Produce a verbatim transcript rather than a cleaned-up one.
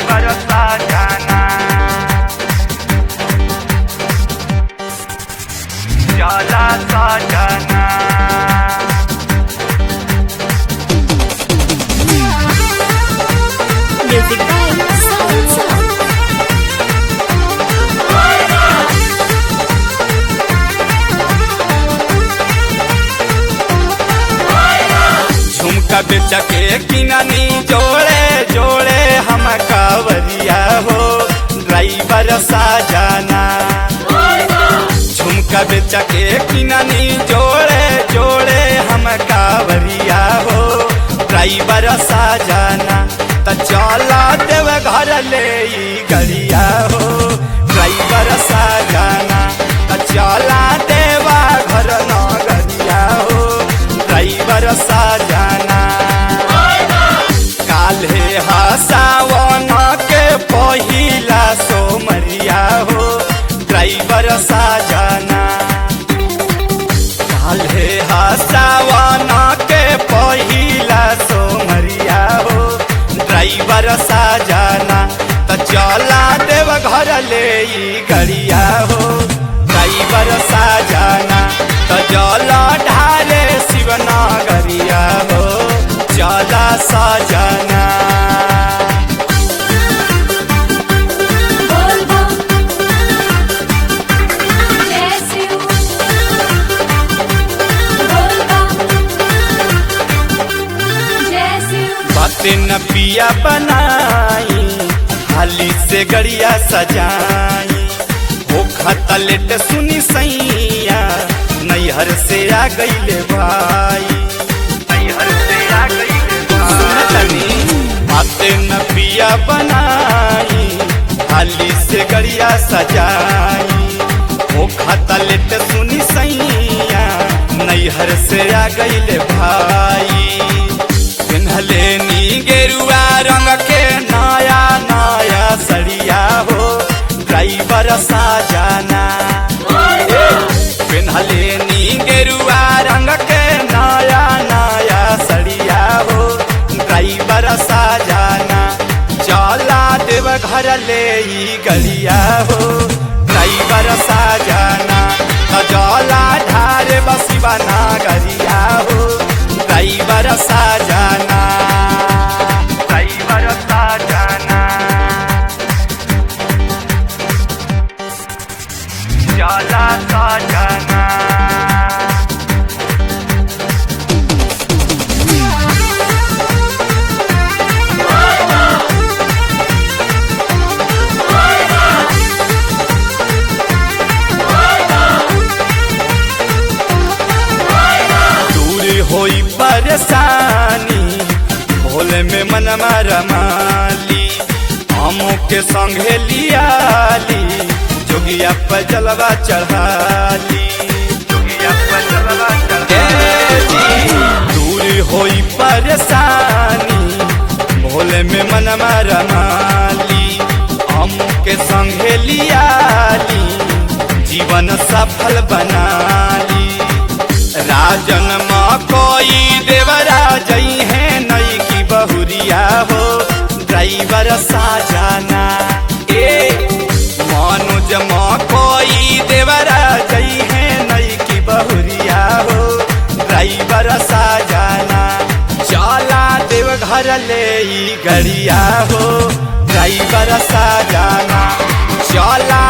Driver साजाना चला साजाना Music by Sound Sound. झुमका बेचा के किनानी जोड़े जोड़े हम कावरिया हो ड्राइवर साजाना झुमका बेचा के किनानी जोड़े जोड़े हम कावरिया हो ड्राइवर साजाना त चला देव घर ले गड़िया हो ड्राइवर साजाना त चला देवा घर न गड़िया हो ड्राइवर साजाना काल्हे हसावन के पहिला सोमरिया हो ड्राइवर साजाना काल्हे हसावन के पहिला सोमरिया हो ड्राइवर साजाना त चला देव घर ले गड़िया हो ड्राइवर साजाना त जला ढाले शिवनागरिया हो चला साजाना Bol bol, bless you. Bol bol, bless you. बातें न पिया बनाई हाली से गड़िया सजाई वो खाता लेट सुनी सैया नैहर से आ गईले भाई नैहर से आ गईले भाई बातें न पिया बनाई हाली से गड़िया सजाई वो खाता लेट सुनी सैया नैहर से आ गईले भाई पिन्हले नी गेरुआ रंग के नया नया सड़िया हो ड्राइवर साजाना पिन्हले नी गेरुआ रंग के नया नया सड़िया हो ड्राइवर साजाना चला देव घर ले गड़िया हो ड्राइवर साजाना जला ढारे बसिवाना गरिया हो ड्राइवर साजाना ड्राइवर साजाना चला साजाना होई परेशानी भोले में मनमा रमाली हमों के संगे लियाली जोगिया पर जलवा चढ़ाली जोगिया पर जलवा चढ़ाली दूर होई परेशानी भोले में मनमा रमाली हमों के संगे लियाली जीवन सफल बनाली राजन माँ कोई देवरा जई है नई की बहुरिया हो ड्राइवर साजाना ए मनोज माँ कोई देवरा जई है नई की बहुरिया हो ड्राइवर साजाना चला देव घर ले गड़िया हो ड्राइवर साजाना चला